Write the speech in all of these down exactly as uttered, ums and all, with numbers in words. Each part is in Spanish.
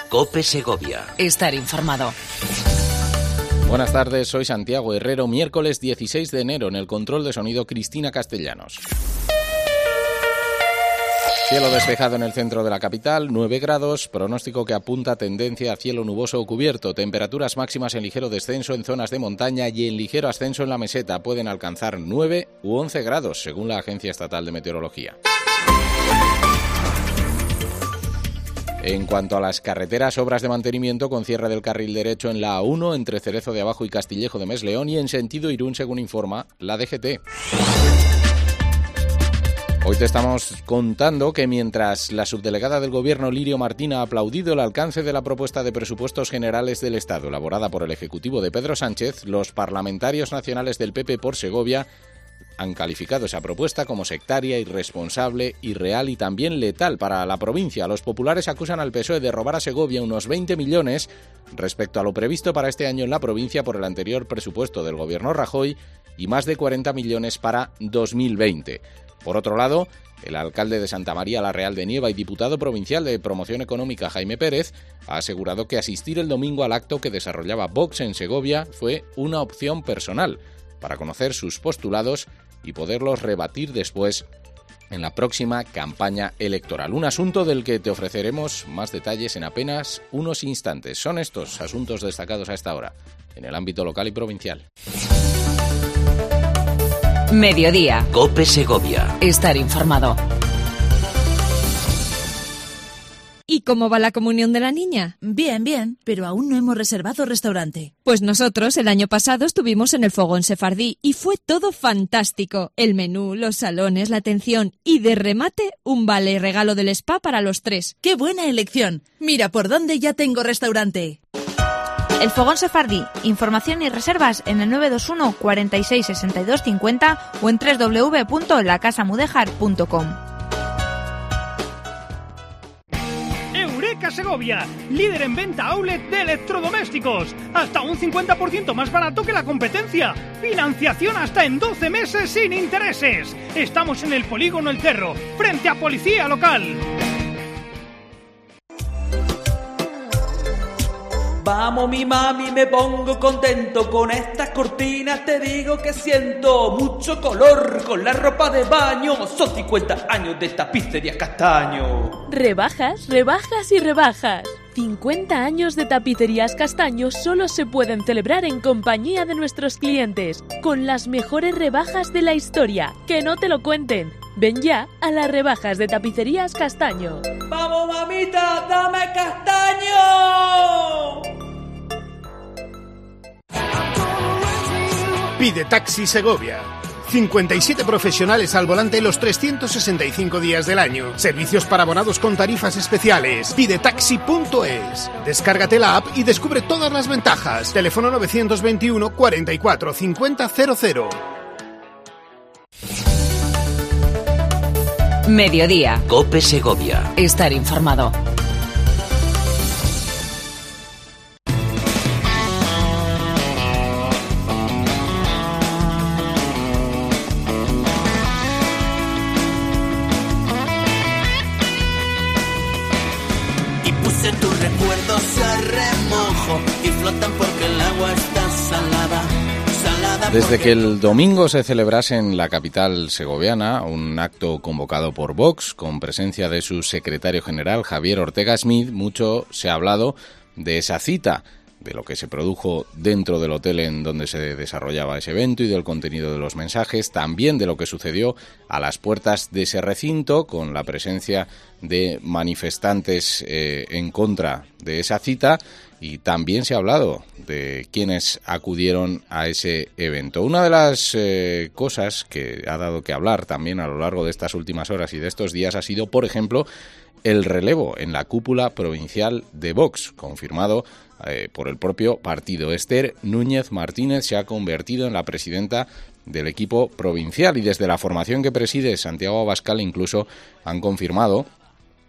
COPE Segovia. Estar informado. Buenas tardes, soy Santiago Herrero. Miércoles dieciséis de enero, en el control de sonido Cristina Castellanos. Cielo despejado en el centro de la capital, nueve grados, pronóstico que apunta tendencia a cielo nuboso o cubierto, temperaturas máximas en ligero descenso en zonas de montaña y en ligero ascenso en la meseta, pueden alcanzar nueve u once grados, según la Agencia Estatal de Meteorología. En cuanto a las carreteras, obras de mantenimiento con cierre del carril derecho en la A uno entre Cerezo de Abajo y Castillejo de Mesleón y en sentido Irún, según informa la D G T. Hoy te estamos contando que mientras la subdelegada del Gobierno, Lirio Martín, ha aplaudido el alcance de la propuesta de presupuestos generales del Estado elaborada por el Ejecutivo de Pedro Sánchez, los parlamentarios nacionales del P P por Segovia han calificado esa propuesta como sectaria, irresponsable, irreal y también letal para la provincia. Los populares acusan al P S O E de robar a Segovia unos veinte millones respecto a lo previsto para este año en la provincia por el anterior presupuesto del Gobierno Rajoy y más de cuarenta millones para dos mil veinte. Por otro lado, el alcalde de Santa María la Real de Nieva y diputado provincial de Promoción Económica, Jaime Pérez, ha asegurado que asistir el domingo al acto que desarrollaba Vox en Segovia fue una opción personal para conocer sus postulados y poderlos rebatir después en la próxima campaña electoral. Un asunto del que te ofreceremos más detalles en apenas unos instantes. Son estos asuntos destacados a esta hora en el ámbito local y provincial. Mediodía. COPE Segovia. Estar informado. ¿Y cómo va la comunión de la niña? Bien, bien, pero aún no hemos reservado restaurante. Pues nosotros el año pasado estuvimos en el Fogón Sefardí y fue todo fantástico. El menú, los salones, la atención y de remate un vale regalo del spa para los tres. ¡Qué buena elección! Mira por dónde ya tengo restaurante. El Fogón Sefardí. Información y reservas en el nueve dos uno, cuarenta y seis, sesenta y dos cincuenta o en doble u doble u doble u punto la casa mudéjar punto com. Eureka Segovia, líder en venta outlet de electrodomésticos. Hasta un cincuenta por ciento más barato que la competencia. Financiación hasta en doce meses sin intereses. Estamos en el Polígono El Cerro, frente a Policía Local. Vamos mi mami, me pongo contento con estas cortinas, te digo que siento mucho color con la ropa de baño, son cincuenta años de tapicerías Castaño. Rebajas, rebajas y rebajas. cincuenta años de tapicerías Castaño solo se pueden celebrar en compañía de nuestros clientes, con las mejores rebajas de la historia, que no te lo cuenten. Ven ya a las rebajas de tapicerías Castaño. ¡Vamos mamita, dame castaño! Pide Taxi Segovia. cincuenta y siete profesionales al volante los trescientos sesenta y cinco días del año. Servicios para abonados con tarifas especiales. Pide taxi punto es. Descárgate la app y descubre todas las ventajas. Teléfono novecientos veintiuno, cuarenta y cuatro, cincuenta, cero cero. Mediodía. COPE Segovia. Estar informado. Y puse tus recuerdos a remojo y flotan porque el agua está salada. Desde que el domingo se celebrase en la capital segoviana un acto convocado por Vox con presencia de su secretario general Javier Ortega Smith, mucho se ha hablado de esa cita, de lo que se produjo dentro del hotel en donde se desarrollaba ese evento y del contenido de los mensajes, también de lo que sucedió a las puertas de ese recinto con la presencia de manifestantes eh, en contra de esa cita. Y también se ha hablado de quienes acudieron a ese evento. Una de las eh, cosas que ha dado que hablar también a lo largo de estas últimas horas y de estos días ha sido, por ejemplo, el relevo en la cúpula provincial de Vox, confirmado eh, por el propio partido. Esther Núñez Martínez se ha convertido en la presidenta del equipo provincial y desde la formación que preside Santiago Abascal incluso han confirmado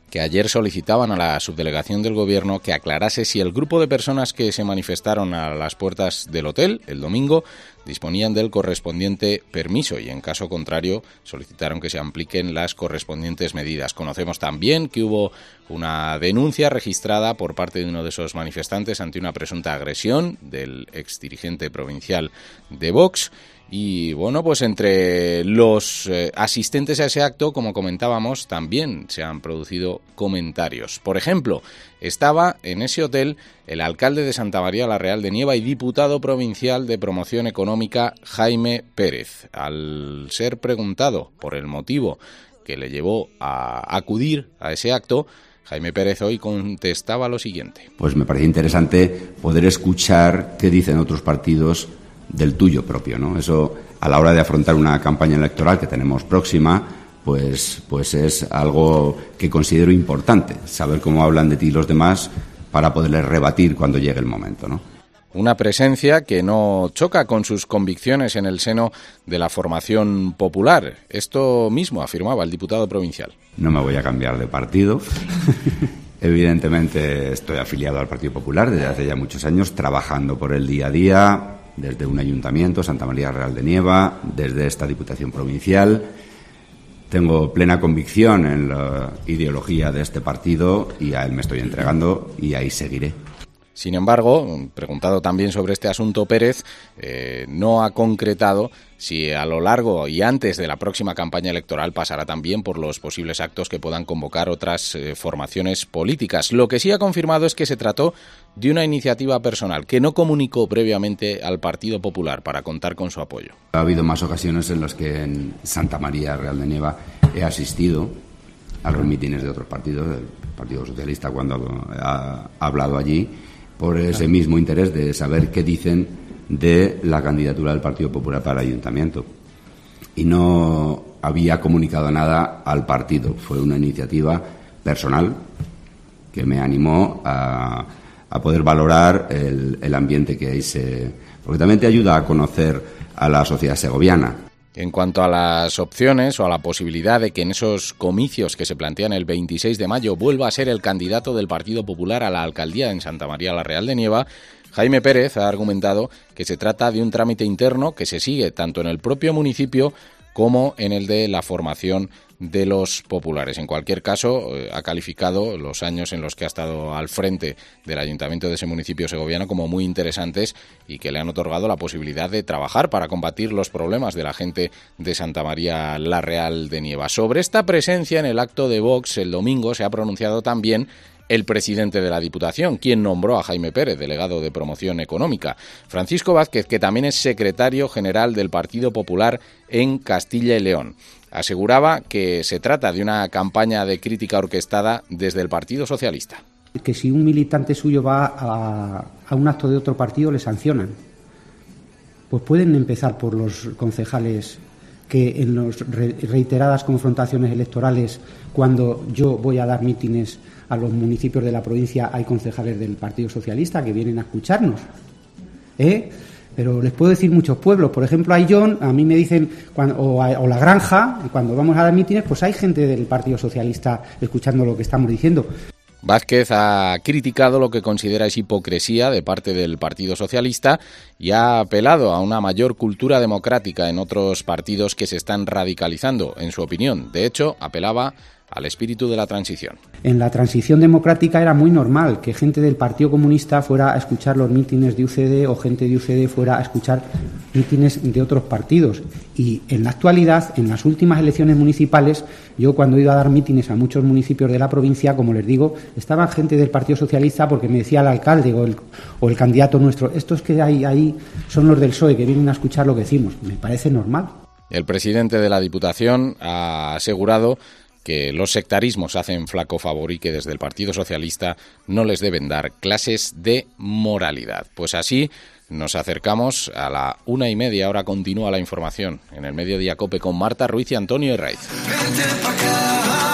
que ayer solicitaban a la subdelegación del Gobierno que aclarase si el grupo de personas que se manifestaron a las puertas del hotel el domingo disponían del correspondiente permiso y, en caso contrario, solicitaron que se apliquen las correspondientes medidas. Conocemos también que hubo una denuncia registrada por parte de uno de esos manifestantes ante una presunta agresión del exdirigente provincial de Vox. Y bueno, pues entre los eh, asistentes a ese acto, como comentábamos, también se han producido comentarios. Por ejemplo, estaba en ese hotel el alcalde de Santa María la Real de Nieva y diputado provincial de Promoción Económica, Jaime Pérez. Al ser preguntado por el motivo que le llevó a acudir a ese acto, Jaime Pérez hoy contestaba lo siguiente. Pues me parece interesante poder escuchar qué dicen otros partidos del tuyo propio, ¿no? Eso, a la hora de afrontar una campaña electoral que tenemos próxima, pues, pues es algo que considero importante, saber cómo hablan de ti los demás para poderles rebatir cuando llegue el momento, ¿no? Una presencia que no choca con sus convicciones en el seno de la formación popular. Esto mismo afirmaba el diputado provincial. No me voy a cambiar de partido. Evidentemente estoy afiliado al Partido Popular desde hace ya muchos años, trabajando por el día a día, desde un ayuntamiento, Santa María Real de Nieva, desde esta Diputación Provincial. Tengo plena convicción en la ideología de este partido y a él me estoy entregando y ahí seguiré. Sin embargo, preguntado también sobre este asunto, Pérez eh, no ha concretado si a lo largo y antes de la próxima campaña electoral pasará también por los posibles actos que puedan convocar otras eh, formaciones políticas. Lo que sí ha confirmado es que se trató de una iniciativa personal que no comunicó previamente al Partido Popular para contar con su apoyo. Ha habido más ocasiones en las que en Santa María Real de Nieva he asistido a los mítines de otros partidos, del Partido Socialista cuando ha hablado allí, por ese mismo interés de saber qué dicen de la candidatura del Partido Popular para el Ayuntamiento. Y no había comunicado nada al partido. Fue una iniciativa personal que me animó a, a poder valorar el, el ambiente que ahí se... Porque también te ayuda a conocer a la sociedad segoviana. En cuanto a las opciones o a la posibilidad de que en esos comicios que se plantean el veintiséis de mayo vuelva a ser el candidato del Partido Popular a la alcaldía en Santa María la Real de Nieva, Jaime Pérez ha argumentado que se trata de un trámite interno que se sigue tanto en el propio municipio como en el de la formación de los populares. En cualquier caso, eh, ha calificado los años en los que ha estado al frente del ayuntamiento de ese municipio segoviano como muy interesantes y que le han otorgado la posibilidad de trabajar para combatir los problemas de la gente de Santa María la Real de Nieva. Sobre esta presencia en el acto de Vox el domingo se ha pronunciado también el presidente de la Diputación, quien nombró a Jaime Pérez, delegado de Promoción Económica. Francisco Vázquez, que también es secretario general del Partido Popular en Castilla y León, aseguraba que se trata de una campaña de crítica orquestada desde el Partido Socialista. Que si un militante suyo va a, a un acto de otro partido le sancionan. Pues pueden empezar por los concejales que en las reiteradas confrontaciones electorales, cuando yo voy a dar mítines a los municipios de la provincia, hay concejales del Partido Socialista que vienen a escucharnos, ¿eh? Pero les puedo decir muchos pueblos, por ejemplo, Ayllón, a mí me dicen, cuando, o, a, o La Granja, cuando vamos a dar mítines, pues hay gente del Partido Socialista escuchando lo que estamos diciendo. Vázquez ha criticado lo que considera es hipocresía de parte del Partido Socialista y ha apelado a una mayor cultura democrática en otros partidos que se están radicalizando, en su opinión. De hecho, apelaba al espíritu de la transición. En la transición democrática era muy normal que gente del Partido Comunista fuera a escuchar los mítines de U C D o gente de U C D fuera a escuchar mítines de otros partidos. Y en la actualidad, en las últimas elecciones municipales, yo cuando he ido a dar mítines a muchos municipios de la provincia, como les digo, estaba gente del Partido Socialista porque me decía el alcalde o el, o el candidato nuestro, estos que hay ahí son los del P S O E que vienen a escuchar lo que decimos. Me parece normal. El presidente de la Diputación ha asegurado que los sectarismos hacen flaco favor y que desde el Partido Socialista no les deben dar clases de moralidad. Pues así nos acercamos a la una y media. Ahora continúa la información en el Mediodía COPE con Marta Ruiz y Antonio Herraiz.